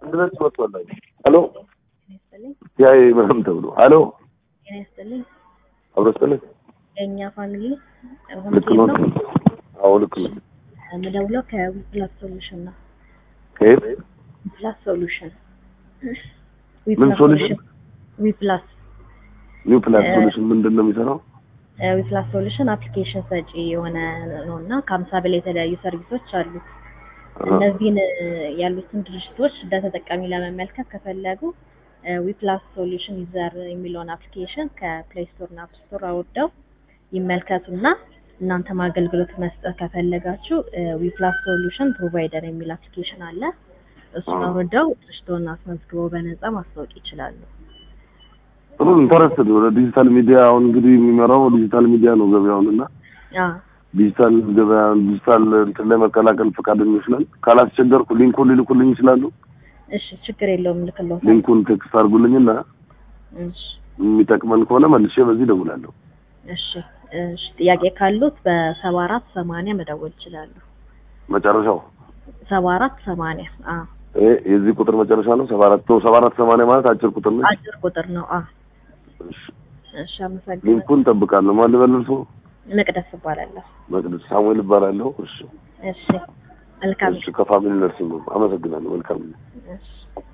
ድረስ ወጥቷል። ሄሎ ያይ ምንም ተብሎ ሄሎ እኔስተልኝ አብረስተልኝ እኛ ፋሚሊ ልክ ነው። አዎ ልክ ነው። መደውለው ከዊፕላስ ሶሉሽን ነው። ዊፕላስ ሶሉሽን ምን ሶሉሽን? ዊፕላስ ሶሉሽን ምንድነው የሚሰራው? ዊፕላስ ሶሉሽን አፕሊኬሽን ሰጪ የሆነ ነውና ከ50 በላይ የተለያዩ ሰርቪሶች አሉ። እነዚህን ያሉትን ድርጅቶች በተጠቃሚ ለመመልከት ከፈለጉ ዊፕላስ ሶሉሽን ዩዘር የሚለውን አፕሊኬሽን ከፕሌይ ስቶር እና አፕ ስቶር አውርደው ይመልከቱና እናንተም አገልግሎት መስጠት ከፈለጋችሁ ዊፕላስ ሶሉሽን ፕሮቫይደር የሚል አፕሊኬሽን አለ። እሱን አውርደው ድርጅቶን አስመዝግበው በነፃ ማስታወቅ ይችላሉ። ኢንተረስትድ ወደ ዲጂታል ሚዲያ አሁን እንግዲህ የሚመራው ዲጂታል ሚዲያ ነው ገበያውንና ዲጂታል ገበያ ዲጂታል ለመቀላቀል ፈቃደኞች ነን። ካላስቸገርኩ ሊንኩን ሊልኩልኝ ይችላሉ? እሺ ችግር የለውም ልክልዎት። ሊንኩን ቴክስት አድርጉልኝና እሺ የሚጠቅመን ከሆነ መልሼ በዚህ ደውላለሁ። እሺ ጥያቄ ካሉት በ7480 መደወል ይችላሉ። መጨረሻው 7480 የዚህ ቁጥር መጨረሻ ነው 7480 ማለት አጭር ቁጥር ነው። አጭር ቁጥር ነው። እሺ አመሰግናለሁ። ሊንኩን ጠብቃለሁ። ማን ልበልልዎ? መቅደስ እባላለሁ። መቅደስ ሳሙኤል እባላለሁ። እሺ መልካም። እሺ ከፋሚሊ ነርሲንግ አመሰግናለሁ። መልካም። እሺ